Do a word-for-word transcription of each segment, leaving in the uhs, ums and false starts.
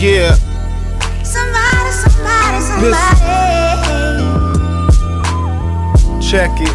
Yeah. Somebody, somebody, somebody. Check it.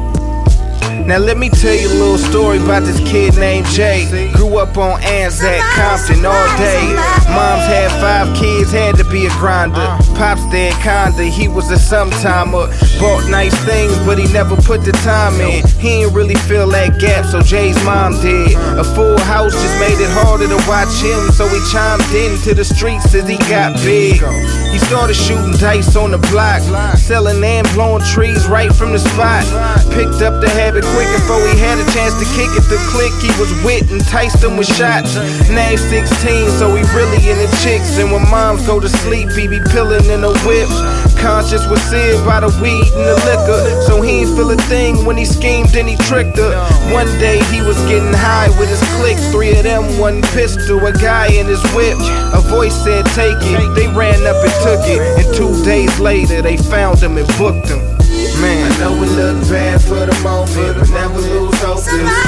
Now let me tell you a little story about this kid named Jay. Grew up on Anzac, Compton all day. Moms had five kids, had to be a grinder. Pops dead kinda, he was a sometimer. Bought nice things, but he never put the time in. He ain't really feel that gap, so Jay's mom did. A full house just made it harder to watch him, so he chimed into the streets as he got big. He started shooting dice on the block, selling and blowing trees right from the spot. Picked up the habit quick before he had a chance to kick it. The click he was with enticed him with shots. Now he's sixteen, so he really into chicks. And when moms go to sleep, he be pillin' in a whip. Conscious was seared by the weed and the liquor, so he ain't feel a thing when he schemed and he tricked her. One day he was getting high with his clique, three of them, one pistol, a guy in his whip. A voice said take it, they ran up and took it, and two days later they found him and booked him. Man, I know it look bad for the moment, but never lose hope.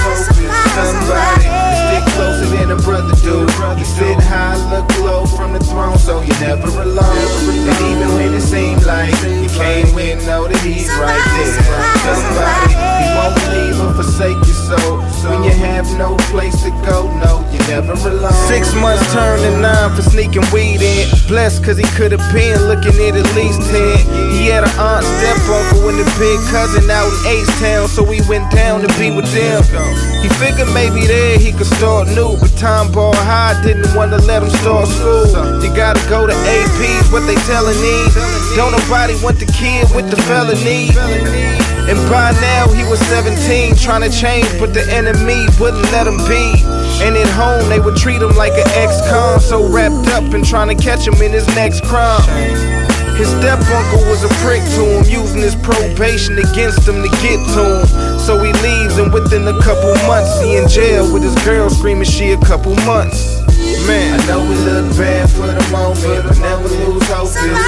Somebody stick closer than a brother do. You sit high, look low from the throne, so you're never alone. And even when it seems like you can't win, know that he's right there. Somebody, he won't leave or forsake you, so when you have no place to go, no, you're never alone. Six months turned to nine for sneaking weed in. Blessed cause he could've been looking at at least ten. He had an aunt, step uncle, and a big cousin out in H-Town, so we went down to be with them. He figured maybe there he could start new, but Tom Ball High didn't want to let him start school. You gotta go to A P's, what they telling me. Don't nobody want the kid with the felony. And by now he was seventeen, trying to change, but the enemy wouldn't let him be. And at home they would treat him like an ex-con, so wrapped up in trying to catch him in his next crime. His step-uncle was a prick to him, using his probation against him to get to him. So he leaves, and within a couple months he in jail with his girl screaming she a couple months. Man, I know it look bad for the moment, but never lose hope.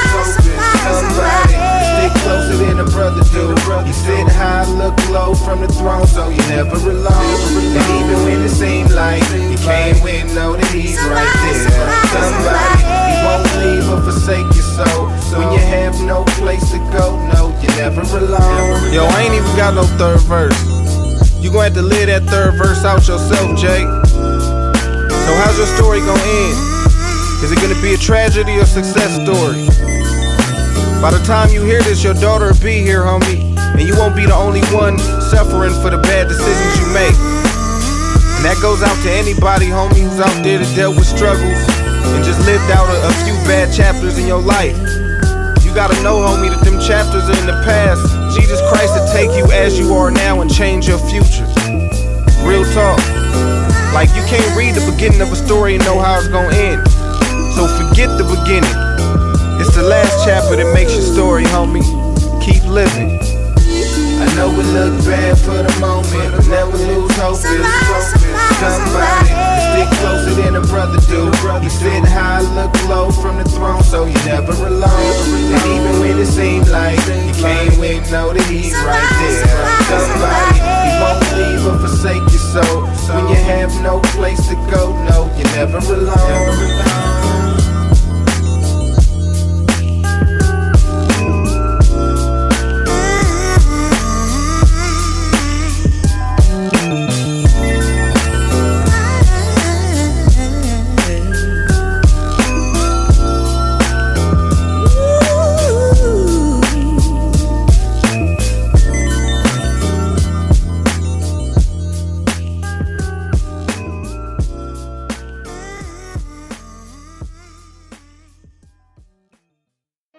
Somebody stick closer than a brother do. You sit high, look low from the throne, so you're never alone. And even when it seems like you can't win, know that he's right there. Somebody, he won't leave or forsake you, so when you have no place to go, no, you're never alone. Yo, I ain't even got no third verse. You gonna have to live that third verse out yourself, Jay. So how's your story gonna end? Is it gonna be a tragedy or success story? By the time you hear this, your daughter will be here, homie, and you won't be the only one suffering for the bad decisions you make. And that goes out to anybody, homie, who's out there that dealt with struggles and just lived out a, a few bad chapters in your life. You gotta know, homie, that them chapters are in the past. Jesus Christ will take you as you are now and change your future. Real talk. Like, you can't read the beginning of a story and know how it's gonna end. So forget the beginning. It's the last chapter that makes your story, homie. Keep living. I know it look bad for the moment, but never lose hope. Somebody stick closer than a brother do. You sit high, look low from the throne, so you're never alone. And even when it seems like you can't win, know that he's right there. Somebody, he won't leave or forsake you, so when you have no place to go,